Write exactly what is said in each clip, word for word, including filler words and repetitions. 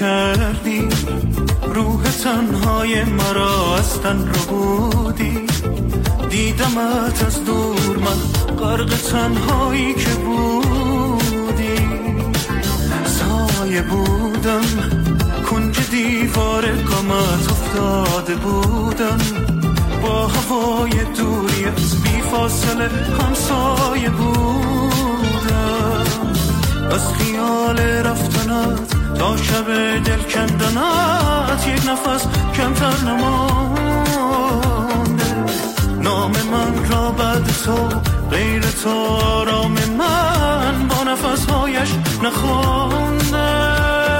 کردی، روح تنهای مرا از تن رو بودی. دیدمت از دور من غرق تنهایی که بودی. سایه بودم کنج دیوار غمت افتاده بودم. با هوای دوری از بی فاصله همسایه بودم. از خیال رفتنت تا شب دل کندنت یک نفس کمتر نمانده. نام من را بعد تو غیر تو آرام من با نفسهایش نخوانده.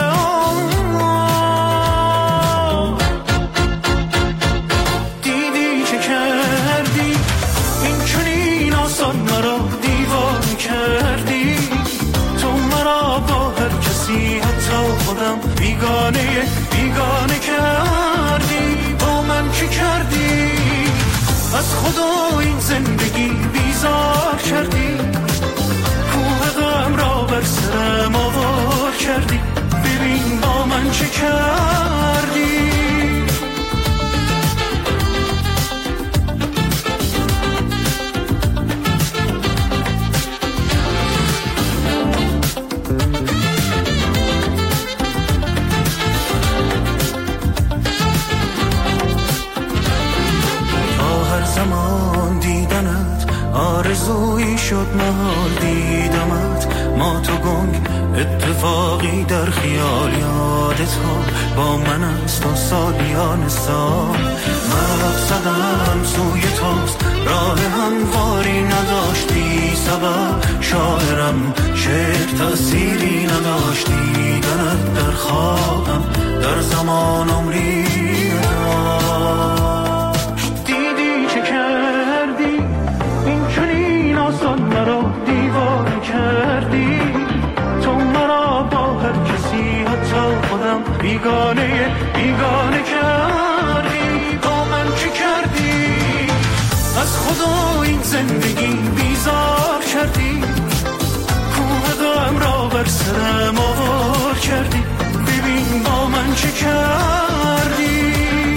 دیدی چه کردی این چنین آسان مرا دیوانه کردی. تو مرا با هر کسی حتی خودم بیگانه بیگانه کردی. با من چی کردی؟ از خدا این زندگی بیزار کردی. کوه غم را بر سرم آوار کردی. ببین با من چه کردی. زمان دیدنت آرزویی شد محال دیدمت. ما تو گنگ اتفاقی در خیال یادت ها با من است و سالیان سال. مقصدم سوی توست راه همواری نداشتی سبب. شاعرم شعر تأثیری نداشتی. دیدنت در خوابم در زمان عمری نداشت. آسان مرا دیوانه کردی. تو مرا با هر کسی حتی خودم بیگانه بیگانه کردی. با من چی کردی؟ از خدا این زندگی بیزار کردی. کوه غم را بر سرم آوار کردی. ببین با من چی کردی.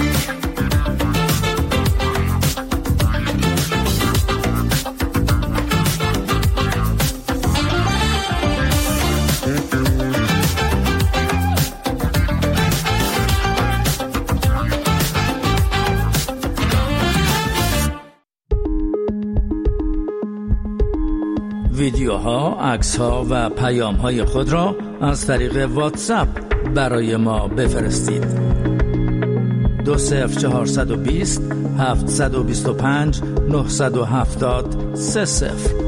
ویدیوها، عکس‌ها و پیام‌های خود را از طریق واتساپ برای ما بفرستید. دو صفر چهارصد و بیست هفتصد و بیست و پنج نهصد و هفتاد سه صفر.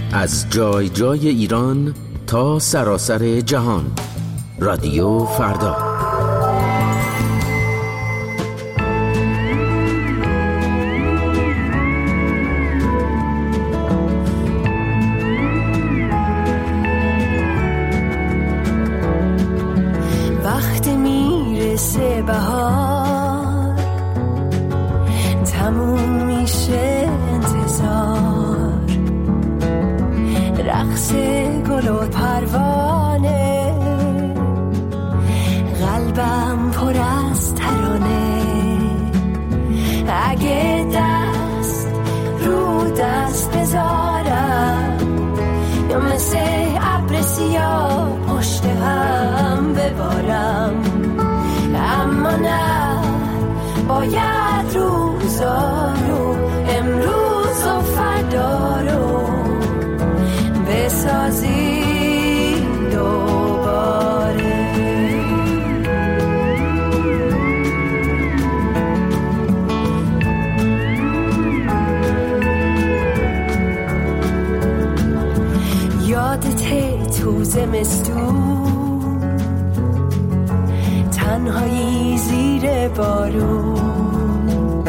از جای جای ایران تا سراسر جهان. رادیو فردا. وقتی میرسه بهار، تموم میشه انتظار، رقص گل و پروانه، قلبم پر از ترانه. اگه دست رو دست بذارم، یا مثل ابر سیاه پشت هم ببارم، اما نه، باید روزا رو، امروز و فردا رو بسازی دوباره. یادته تو زمستون، تنهایی زیر بارون،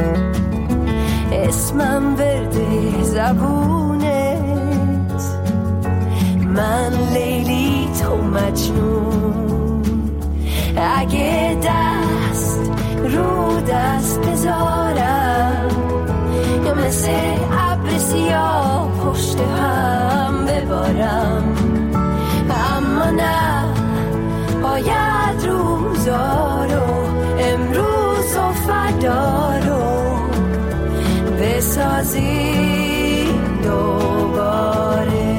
اسمم ورده زبونت، من لیلی تو مجنون. اگه دست رو دست بذارم، یا مثل ابر سیاه پشت هم ببارم، اما نه، باید روزا رو، امروز و فردا رو بسازی دوباره.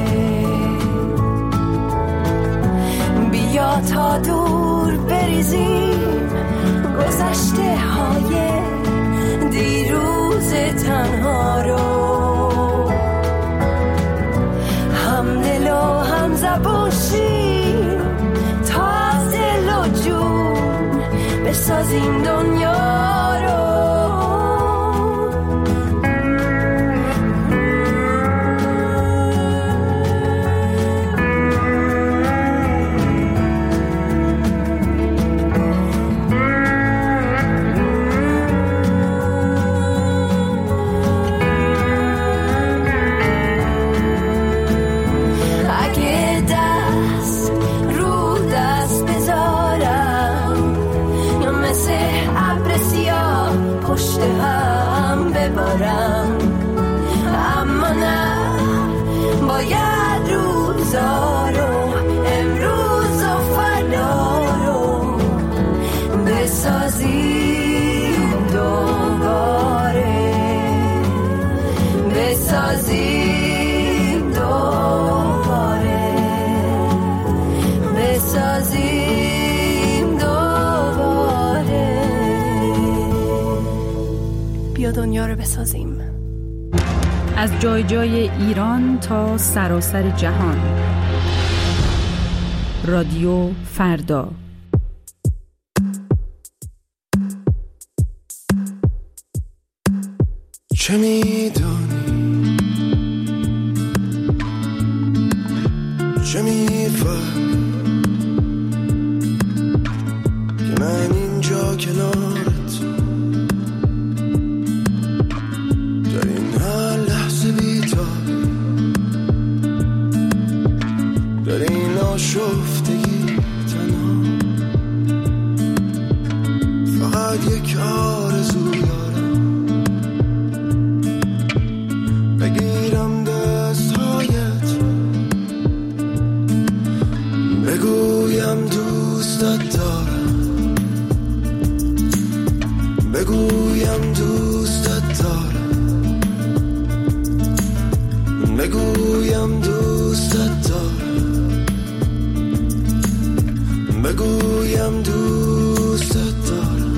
بیا تا دور بریزیم گذشته های دیروز تنها رو، هم دل و هم زبون شیم تا از دل و جون بسازیم دنیا رو. اما نه، باید روزا رو، امروز و فردا رو بسازیم دوباره، بسازیم دوباره، بسازیم دوباره. بیا دنیا رو بسازیم. از جای جای ایران تا سراسر جهان. رادیو فردا. چه میدانی، چه میفهمی که من اینجا کنارت، در این هر لحظه بی‌تاب، در این آشفتگی تنها، فقط یک آرزو دارم، بگیرم دستهایت، بگویم دوستت دارم، بگویم دوستت دارم، بگویم دوستت دارم، بگویم دوستت دارم.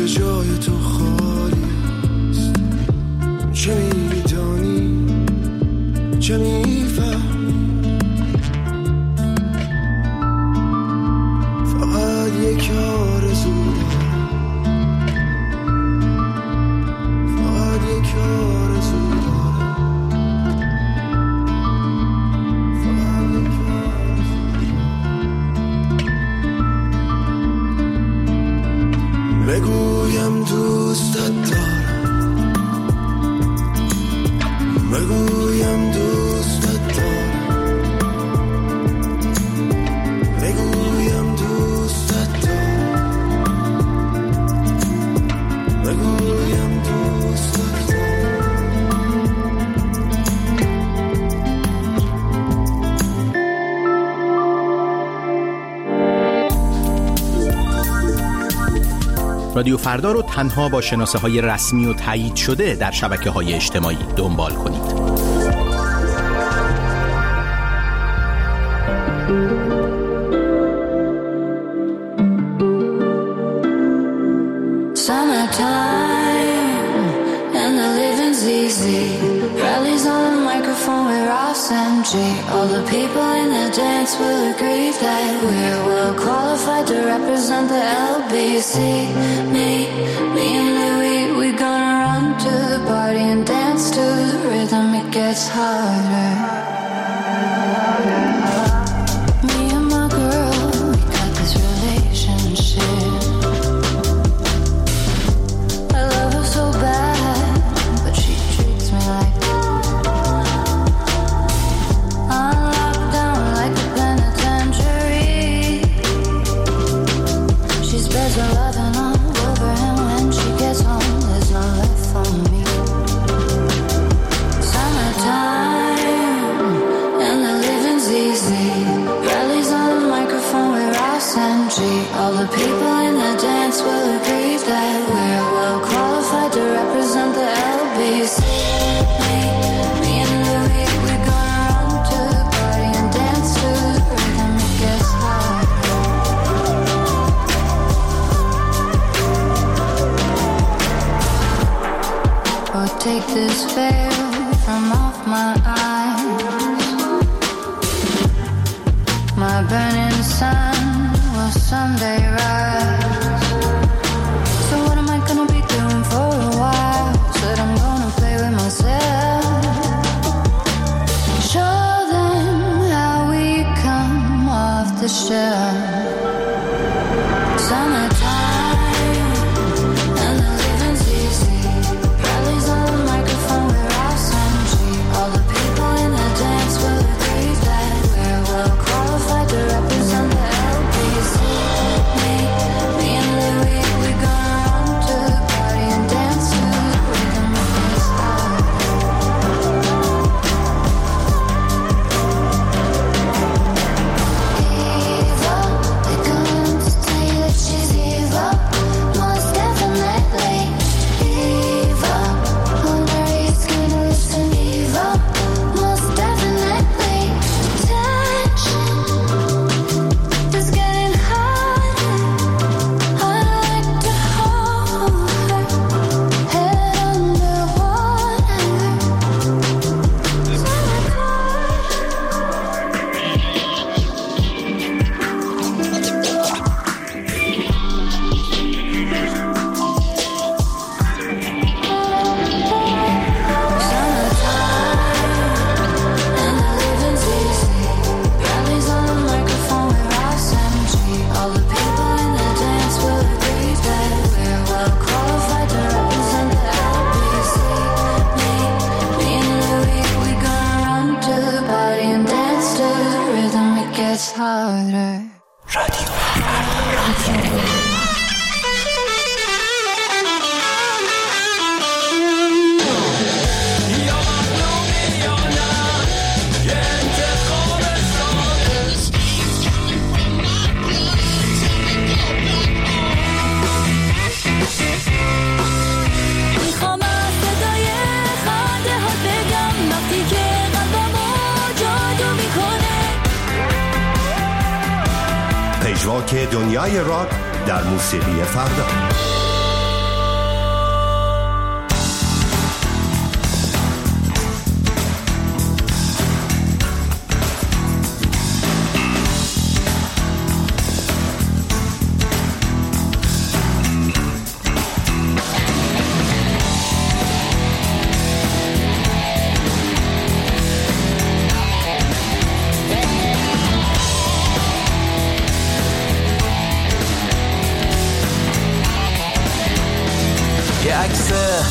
جای تو خالیست. چه میدانی چه میفهمی، فقط یک آرزو دارم، فقط یک آرزو دارم، فقط یک آرزو. بگویم دوستت دارم، بگویم دوستت دارم، بگویم دوستت دارم، بگویم دوستت دارم. رادیو فردا رو تنها با شناسه های رسمی و تایید شده در شبکه های اجتماعی دنبال کنید. All the people in the dance will agree that we're well qualified to represent the L B C. Me, me and Louis, we gonna run to the party and dance to the rhythm. It gets harder. Me and my girl, we got this relationship. I love her so bad, but she treats me like her loving all over, and when she gets home, there's no left for me. Summertime, and the living's easy. Rallies on the microphone with Ross and G. All the people in the dance will agree that we're well qualified to represent the L B C. Me, me and Louis, we're gonna run to the party and dance to the rhythm. It gets hard. Oh, take this veil from off my eyes. My burning sun will someday rise. So what am I gonna be doing for a while? Said I'm gonna play with myself. Show them how we come off the shelf. Summertime. پژواک دنیای راک در موسیقی فردا.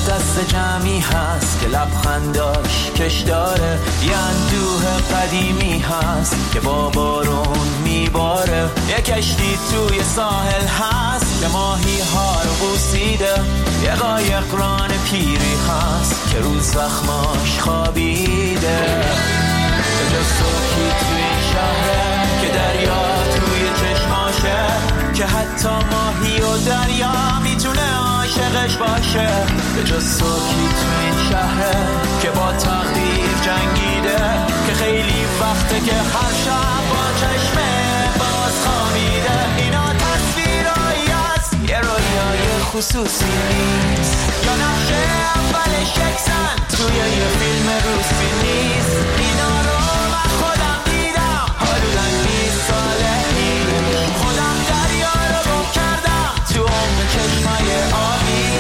دست جمعی هست که لبخنداش کش داره، یه اندوه قدیمی هست که با بارون میباره، یه کشتی توی ساحل هست که ماهی ها رو بوسیده، یه قایق ران پیری هست که رو زخماش خوابیده. به جز سوکی توی این شهره که دریا توی چشماشه، که حتی ماهی و دریا میتونه عاشقش باشه. به جز سوکی توی این شهره که با تقدیر جنگیده، که خیلی وقته که هر شب با چشمه باز خوابیده. اینا تصویرایی هست یه رویای خصوصی نیست، یا نقشه اولش یکسن توی یه فیلم روسی نیست. اینا رو من خودم دیدم حدوداً بیست ساله پیش، خودم دریا رو گم کردم تو عمق چشمای آبی.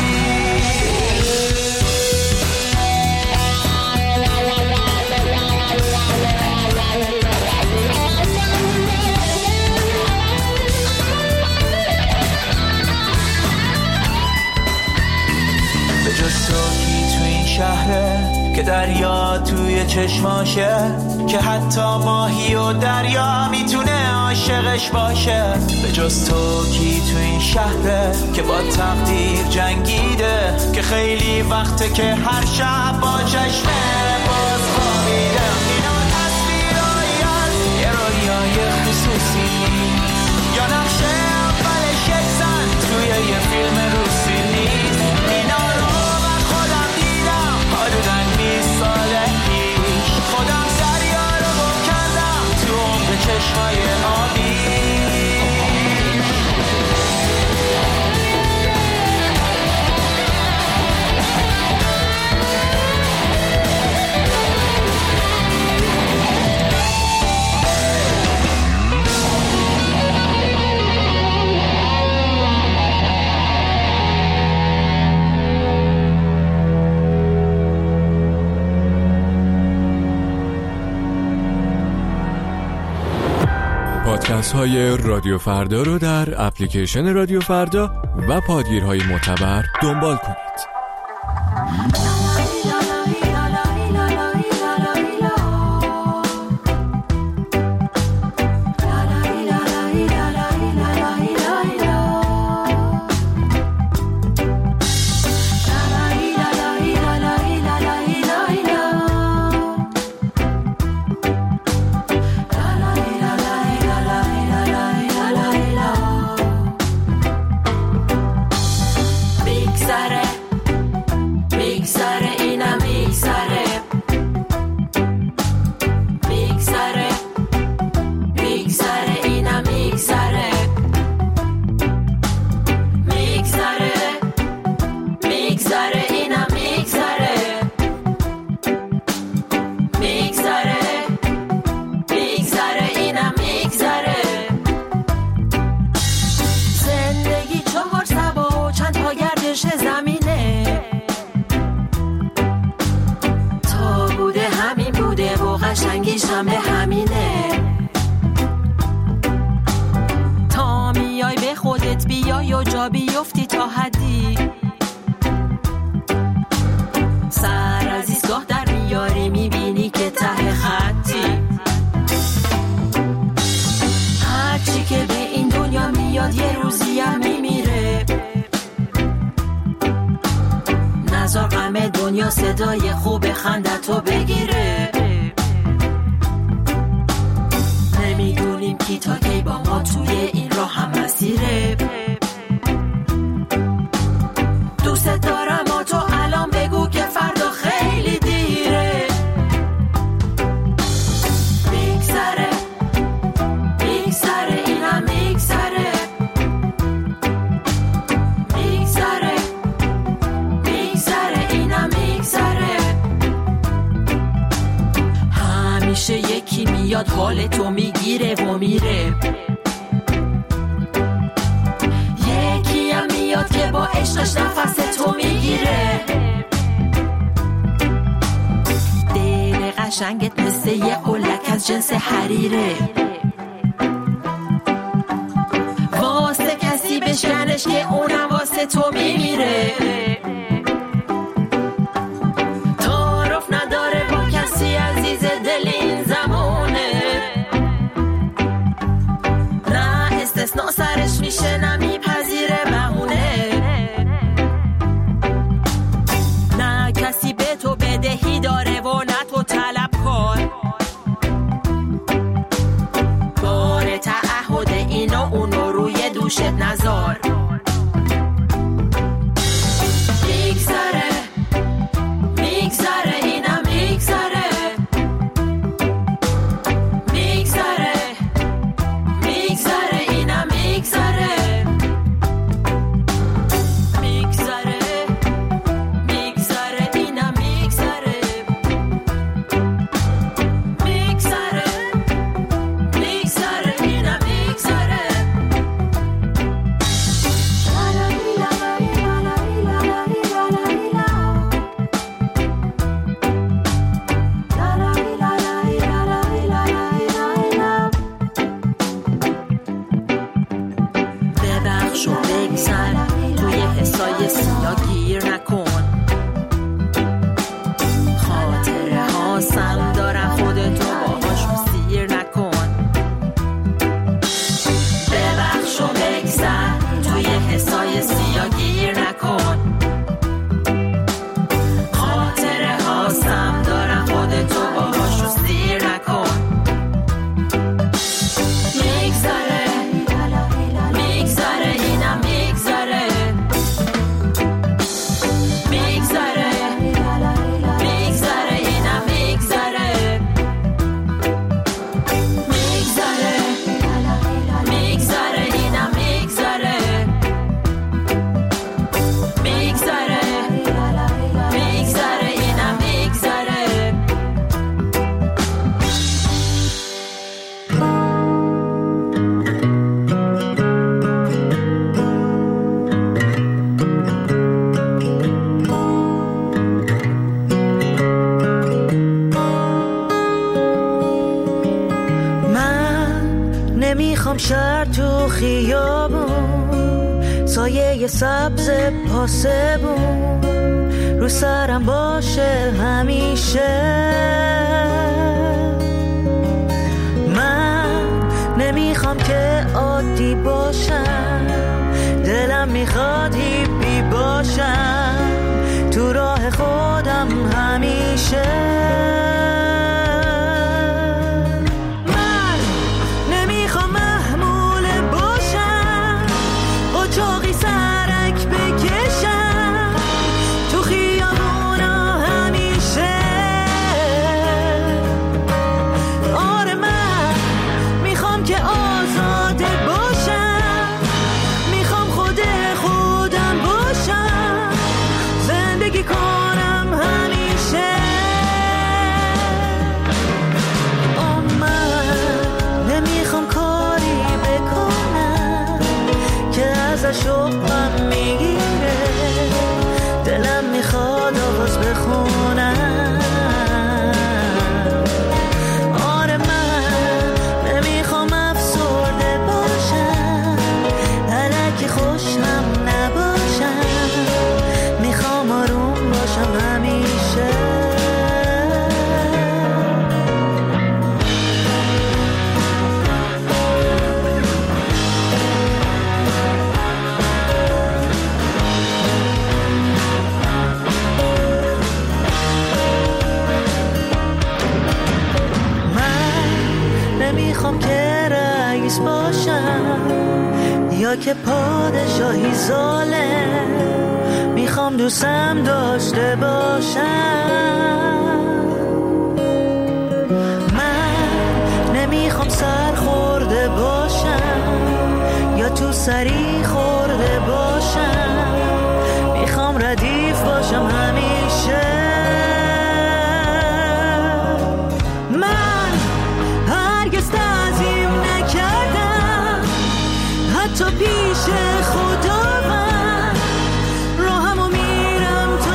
به جز سوکی تو این شهره که دریا توی چشماشه، که حتی ماهی و دریا میتونه عاشقش باشه. به جز تو کی تو این شهره که با تقدیر جنگیده، که خیلی وقته که هر شب با چشمه باز خوابیده. اینا تصویرایی هست یه رویای خصوصی نیست، یا نقشه اولش یکسن توی یه فیلم روسی نیست. اینا رو من خودم دیدم حدوداً بیست ساله پیش، خودم دریا رو گم کردم تو عمق چشمای آبی. پادکست های رادیو فردا رو در اپلیکیشن رادیو فردا و پادگیرهای معتبر دنبال کنید. صدای خوب خندتو بگیره. نمیدونیم کی تا کی با ما توی این راه هم مسیره. دوست دارم ما تو الان بگو که فردا خیلی دیره. میگذره میگذره اینم میگذره. میگذره میگذره اینم میگذره. همیشه یکی میاد حال تو میگیره و میره. یکی هم میاد که با عشقش نفس تو میگیره. دل قشنگت مثل یه قلک از جنس حریره. واسه کسی بشکنش که اونم واسه تو میمیره. نمیخوام شهر تو خیابون، سایه سبز پاسبون رو سرم باشه همیشه. من نمیخوام که عادی باشم، دلم میخواد هیپی باشم تو راه خودم همیشه. شوقم میگیره، دلم میخواد آواز بخونم. آره من نمیخوام افسرده باشم، الکی خوشم نباشم، میخوام آروم باشم همیشه. نمیخوام که رئیس باشم یا که پادشاهی ظالم، میخوام دوستم داشته باشم. من نمیخوام سر خورده باشم یا تو سری خورده باشم، میخوام ردیف باشم همیشه. تو پیش خدا من راهمو میرم تا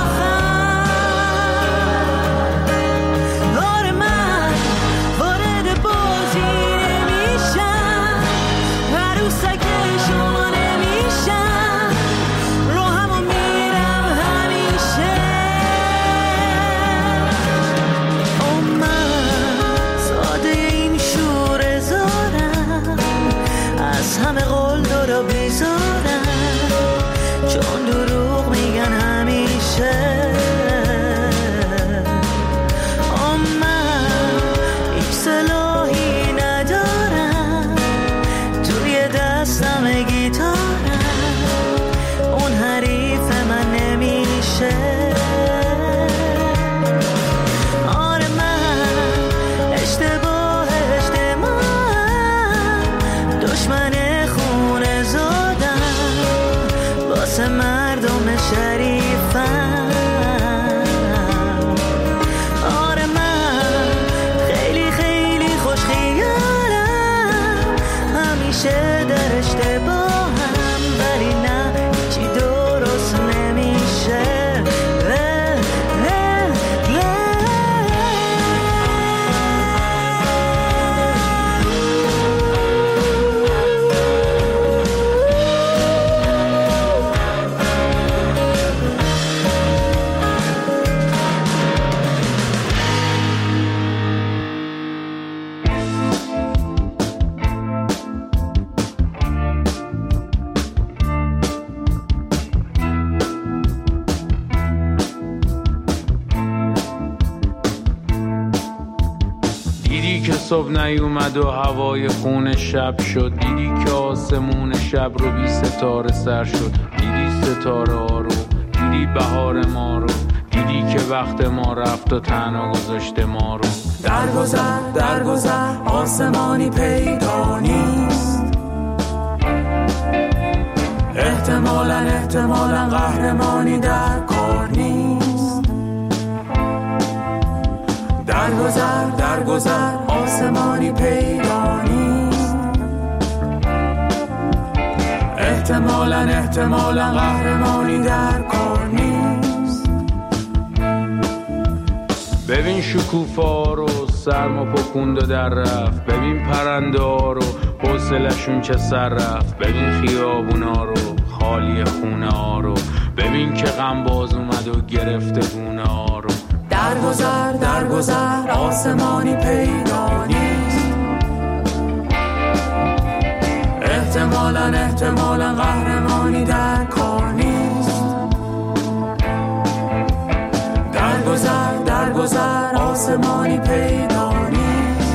آخر. آره من وارد بازی نمیشم، عروسک شما نمیشم، راهمو میرم همیشه. او من ساده این شور زارم، از همه قول دارا بیزارم، چون دروغ میگن همیشه. آم من هیچ سلاحی ندارم، توی دستم گیتارم، اون حریف من نمیشه. آره من اشتباه اشتباه دشمن خونه زادم، واسه مردم شریفم. آره من خیلی خیلی خوش خیالم، همیشه در اشتباهم، ولی نه چی درست نمیشه. صبح نیومد و هوای خون شب شد، دیدی که آسمون شب رو بی ستاره سر شد، دیدی ستاره ها رو، دیدی بهار ما رو، دیدی که وقت ما رفت و تنها گذاشته ما رو. درگذر درگذر آسمانی پیدا نیست، احتمالاً احتمالاً قهرمانی در کار نیست. درگذر درگذر آسمانی پیدا نیست، احتمالاً احتمالاً قهرمانی در کار نیست. ببین شکوفا رو، سرما پکوند و در رفت. ببین پرنده ها رو حوصلشون چه سر رفت. ببین خیابونا رو خالی خونه ها رو. ببین که غم باز اومد و گرفته گونه ها رو. درگذر درگذر آسمانی پیدا نیست. احتمالاً احتمالاً قهرمانی در کار نیست. درگذر درگذر آسمانی پیدا نیست.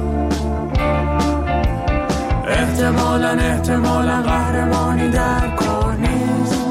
احتمالاً احتمالاً قهرمانی در کار نیست.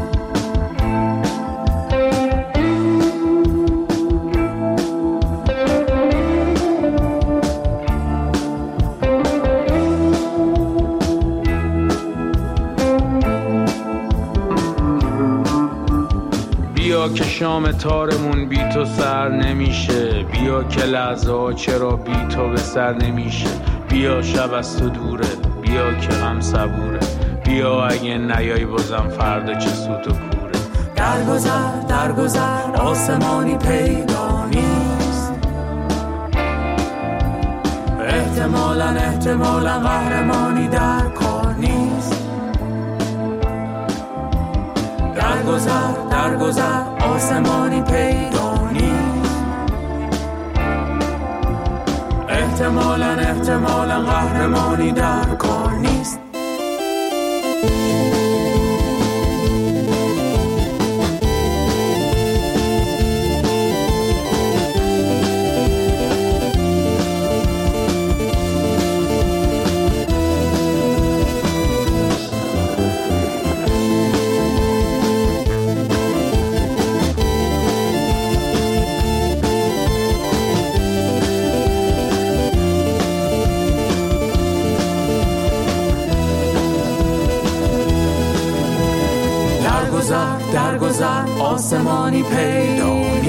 بیا که شام تارمون بی تو سر نمیشه. بیا که لحظه ها چرا بی تو به سر نمیشه. بیا شب از تو دوره. بیا که غم صبوره. بیا اگه نیای بازم فردا چه سوت و کوره. درگذر درگذر آسمانی پیدا نیست. احتمالاً احتمالاً قهرمانی در کار نیست. درگذر درگذر آسمانی پیدا نیست. احتمالاً احتمالاً قهرمانی در کار نیست. درگذر آسمانی پیدا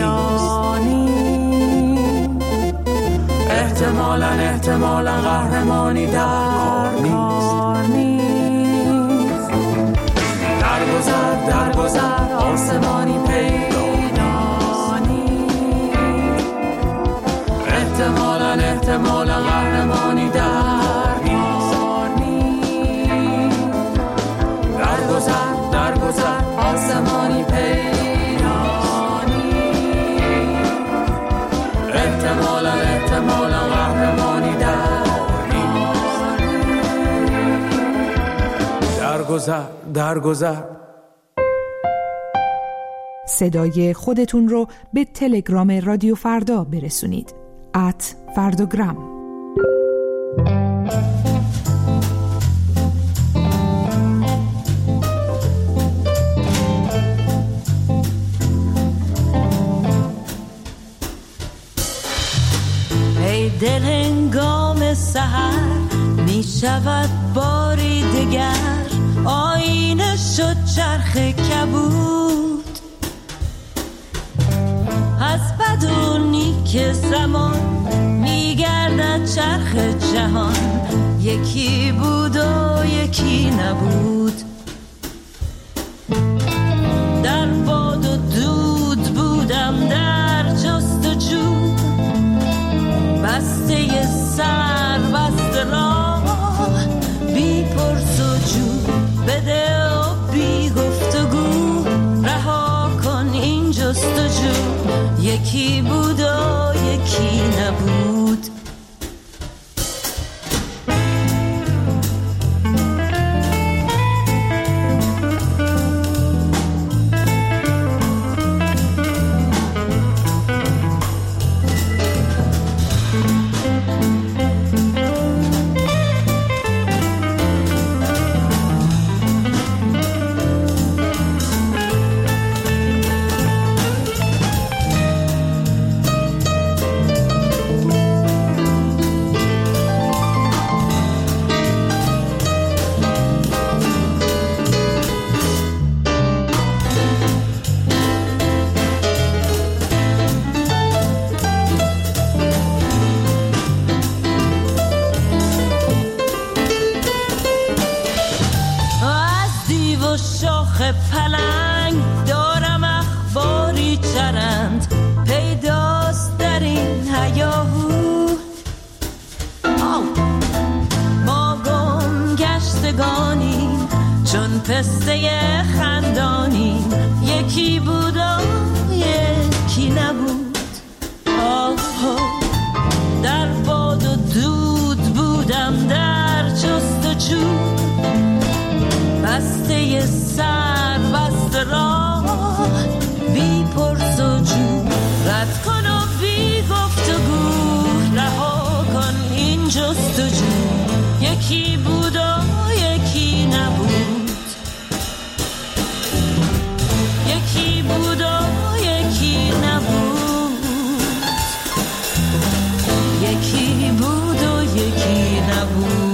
نیست. احتمالاً احتمالاً قهرمانی در کار نیست. درگذر درگذر آسمانی پیدا نیست. احتمالاً احتمالاً قهرمانی در کار نیست. درگذر درگذر آسمانی پیدا نیست. احتمالاً احتمالاً قهرمانی در نیست. درگذر درگذر. صدای خودتون رو به تلگرام رادیو فردا برسونید. ات فردوگرام. دل هنگام سحر می شود باری دگر. آینه شد چرخ کبود از بد و نیک زمان. می گردد چرخ جهان. یکی بود و یکی نبود. در باد و دود بودم در جستجو. بسته سر بسته راه بی پرس و جو. بده و بی گفتگو رها کن این جستجو. یکی بود و یکی نبود. پلنگ دارم اخباری چرند پیداست در این هیاهو. گشتگانیم، چون پسته خندانیم. یکی بود و یکی نبود. آه در باد و دود بودم، در جستجو بسته سر بسته راه، بی پرس و جو. رد کن و بی گفتگو، رها کن این جستجو. یکی بود و یکی نبود. یکی بود و یکی نبود. یکی بود و یکی نبود.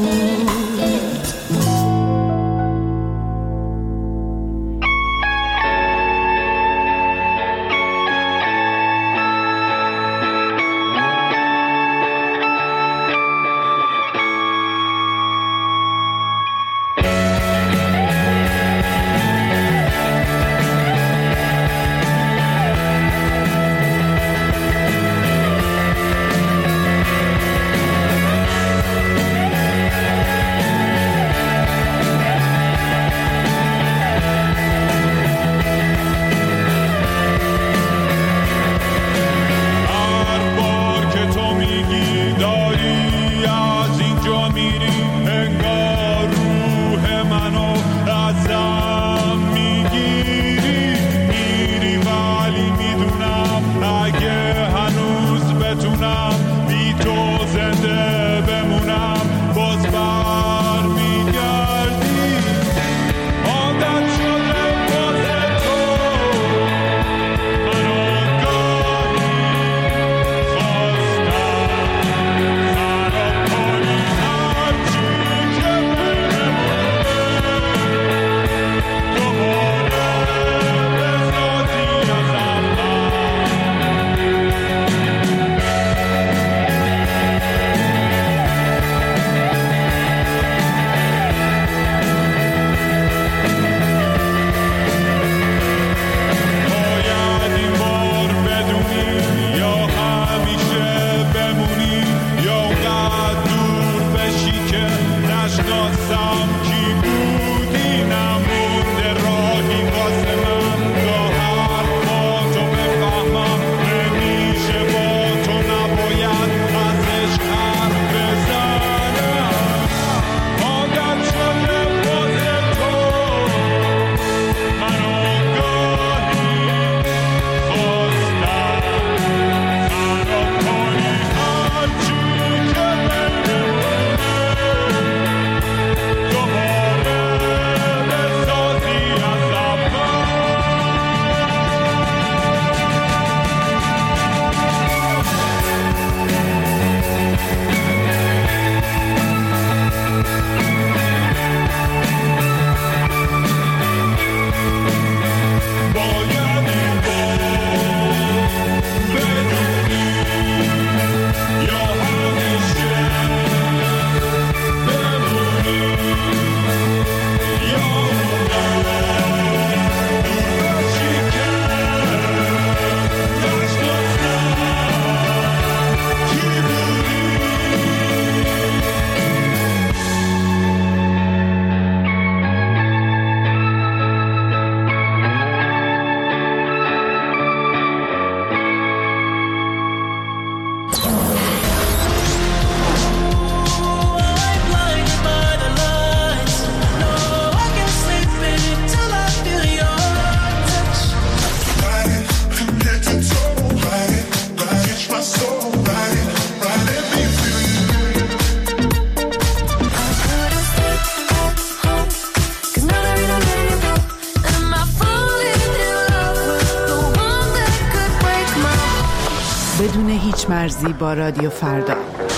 بدون هیچ مرزی با رادیو فردا.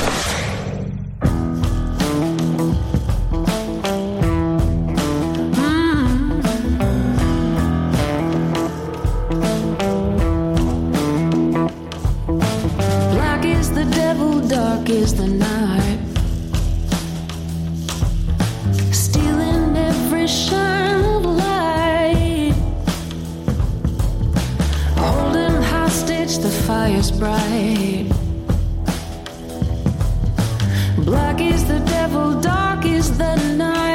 Black is the devil, dark is the night, stealing every shine of light, holding hostage the fire's bright. Black is the devil, dark is the night.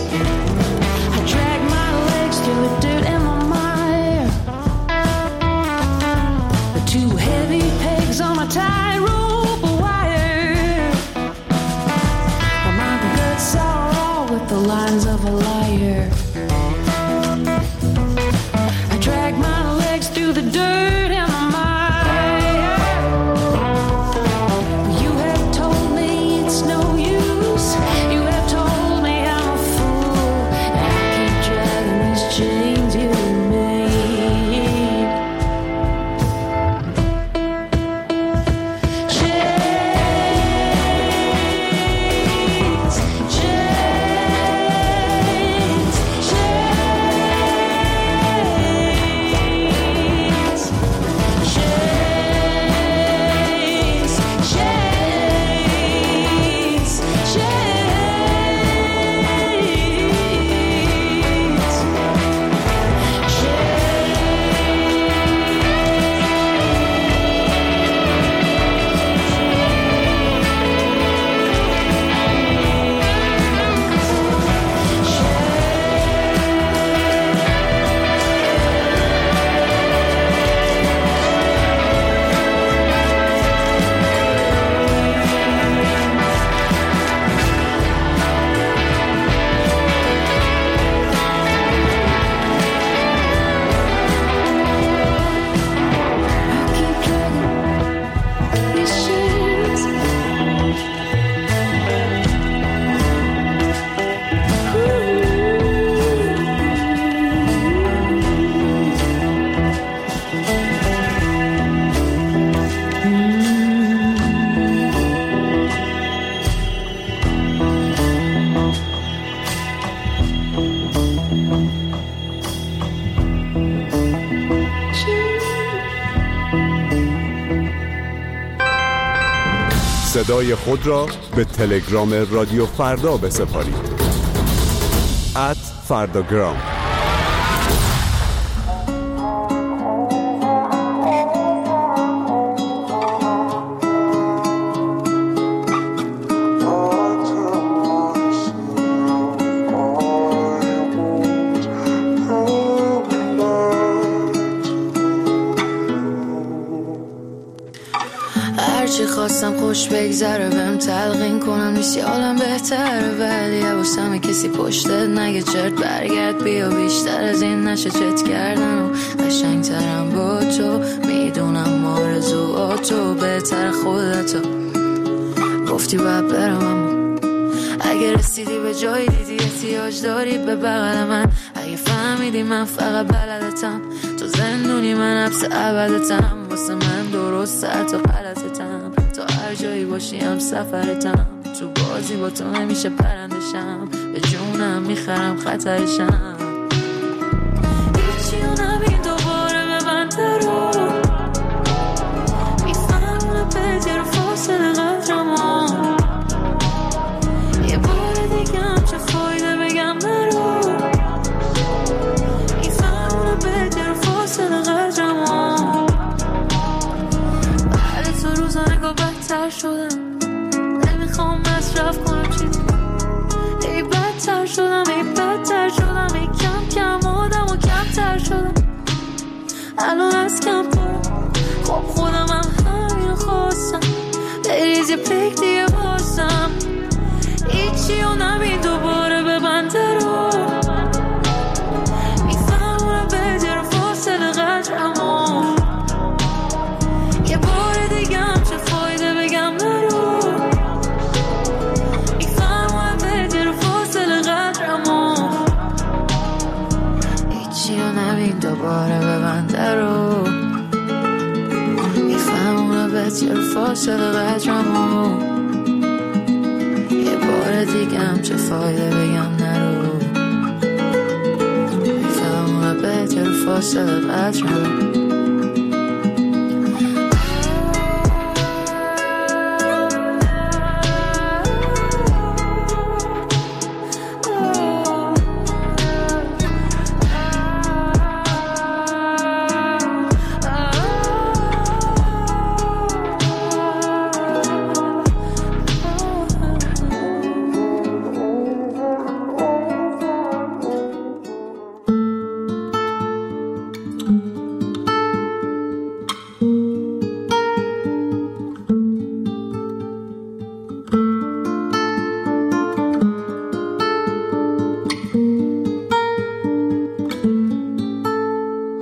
I drag my legs through the dirt and my mire. The two heavy pegs on my tightrope wire. But my guts are all with the lines of a liar. I drag my legs through the dirt and my mire. You have told me it's no use. You have told me I'm a fool. And I keep dragging these chains you made. Chains, chains, chains, chains, chains, صدای خود را به تلگرام رادیو فردا بسپارید. ات فرداگرام. هرچی خواستم خوش بگذره بهم تلقین کنم نیستی حالم بهتره، ولی حواسم کسی پشتت نگه چرت برگرد بیا، بیشتر از این نشه چت کردن و قشنگترم با تو، میدونم آرزوهاتو بهتر خودتو گفتی باید برم، اما اگه رسیدی به جایی دیدی احتیاج داری به بغل من، اگه فهمیدی من فقط بلدتم تو زندونی من حبس ابدتم، واسه من درسته حتی غلطتم، تا هر جایی باشی هم سفرتم، تو بازی با تو نمیشه پرندشم، به جونم میخرم خطرشم، هیچی و نبین دوباره به من ترو، میفهمونه بدیر فاصله قدرمو، یه بار دیگه هم چه فایده بگم نرو، میفهمونه بدیر فاصله قدرمو، بعد تو روزا نگاه بدتر شدم، نمیخوام مصرف کنم چیزی، ای بدتر شدم ای بدتر شدم، ای کم کم آدم و کمتر شدم، الان از کم پرم، خب خودم هم همین خواستم، بریز یه پک دیگه بازم، هیچی و نبین دوباره به بنده رو، میفهمونه بدیر فاصله قدرمو، یه بار دیگه هم چه فایده بگم نرو، میفهمونه بدیر فاصله قدرمو، هیچی و نبین دوباره به بنده رو، میفهمونه بدیر فاصله قدرمو، یه بار دیگه هم چه فایده بگم نرو، میفهمونه بدیر فاصله قدرمو.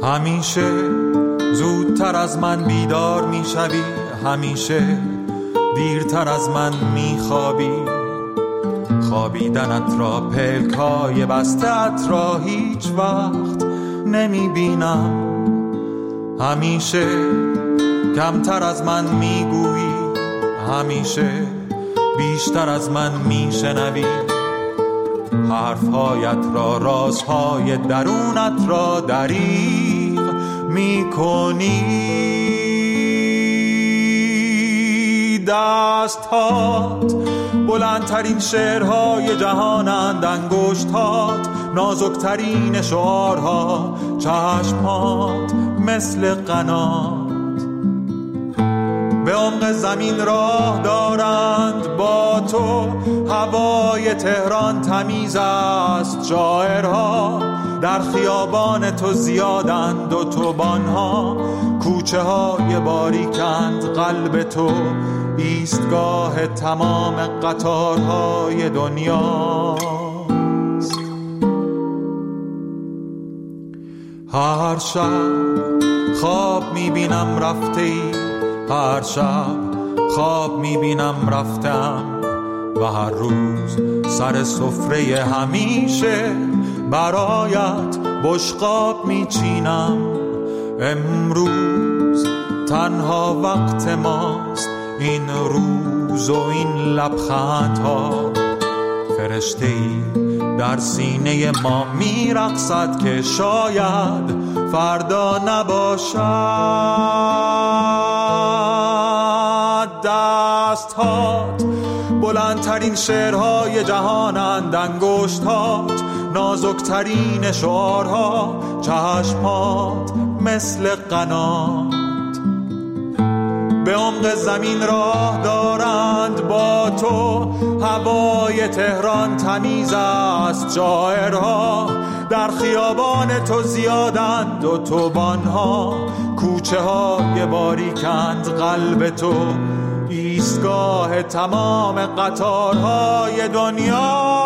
همیشه زودتر از من بیدار میشوی، همیشه دیرتر از من میخوابی. خوابیدنت را، پلکای بسته‌ات را هیچ وقت نمیبینم. همیشه کمتر از من میگویی، همیشه بیشتر از من میشنوی. حرفهایت را، رازهای درونت را دریغ میکنی. دستهات بلندترین شعرهای جهانند، انگشتات نازکترین شعارها، چشمات مثل قنات به عمق زمین راه دارند. با تو هوای تهران تمیز است، شاعرها در خیابان تو زیادند. اتوبان‌ها کوچه های باریکند، قلب تو ایستگاه تمام قطارهای دنیاست. هر شب خواب میبینم رفته ای، هر شب خواب میبینم رفتم و هر روز سر سفره همیشه برایت بشقاب میچینم. امروز تنها وقت ماست، این روز و این لبخندها. فرشته‌ای در سینه ما میرقصد که شاید فردا نباشد. دستهات بلندترین شعرهای جهانند، انگشتات نازکترین شعارها، چشمات مثل قنات به عمق زمین راه دارند. با تو هوای تهران تمیز است، شاعرها در خیابان تو زیادند. اتوبان‌ها کوچه های باریکند، قلب تو ایستگاه تمام قطارهای دنیا.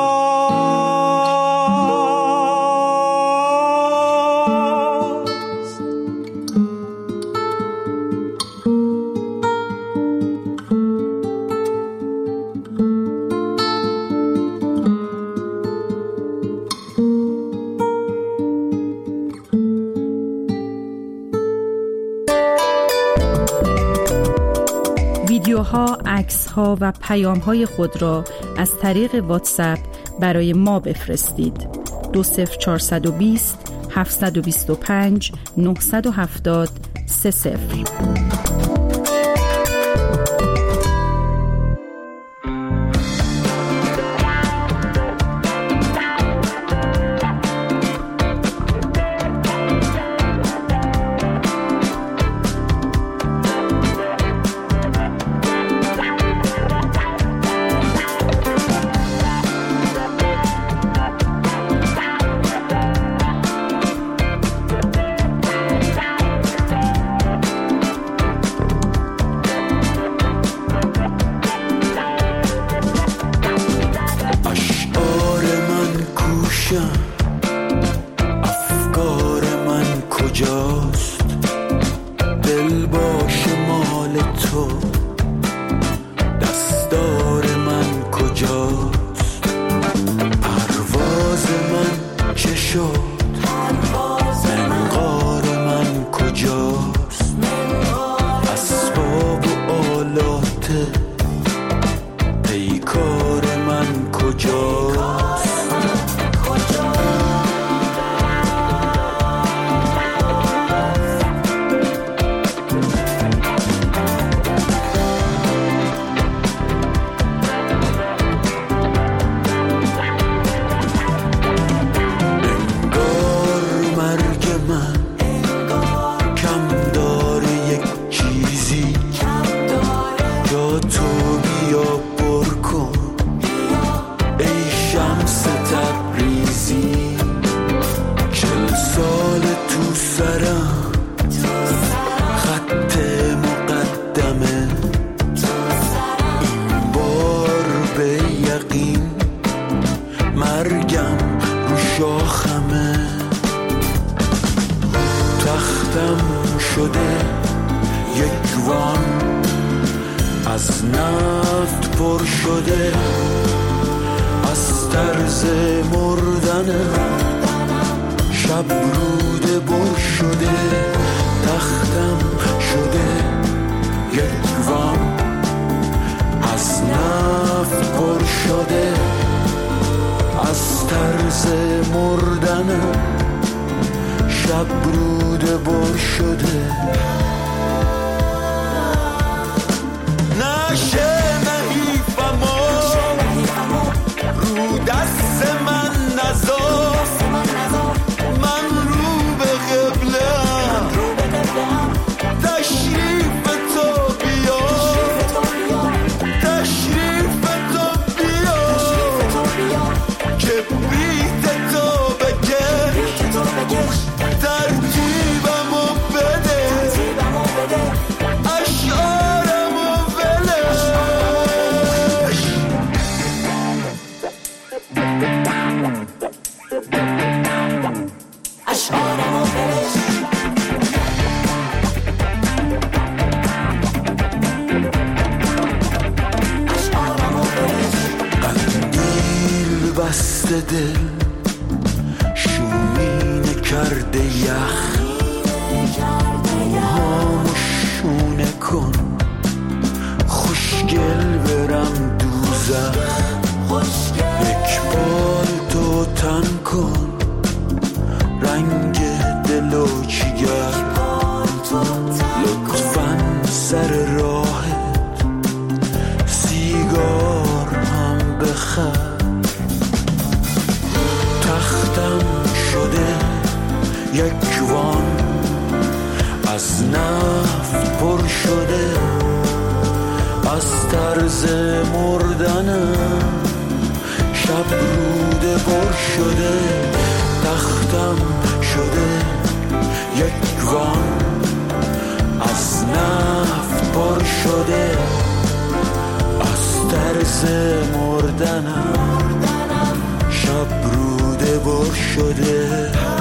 ویدیوها، عکس‌ها و پیام‌های خود را از طریق واتساپ برای ما بفرستید. دو صفر چهارصد و بیست هفتصد و بیست و پنج نهصد و هفتاد سه صفر. افکار من کجاست؟ دل باش مال تو، دستار من کجاست؟ پرواز من چه شد؟ منقار من کجاست؟ اسباب و آلات پیکار من کجاست؟ شده یک وان از نفت پر شده از طرز مردنم شب روده بر شده تختم شده یک وان از نفت پر شده از طرز مردنم شب روده بر شده نشه نحیفم رو دست من نذار من رو به قبله‌ام تشریف تو بیا تشریف تو بیا که بیت تو بکش ترتیبمو بده اشعارمو ولش اشعارمو ولش اشعارمو ولش قندیل بسته دل شومینه کرده یخ موهامو شونه کن خوشگل برم دوزخ یک بار تو تن کن رنگ دل و جگر لطفاً سر راهت سیگار هم بخر تختم شده یک وان از نفت پر شده از طرز مردنم شب روده پر شده تختم شده یک وان از نفت پر شده از طرز مردنم شب روده پر شده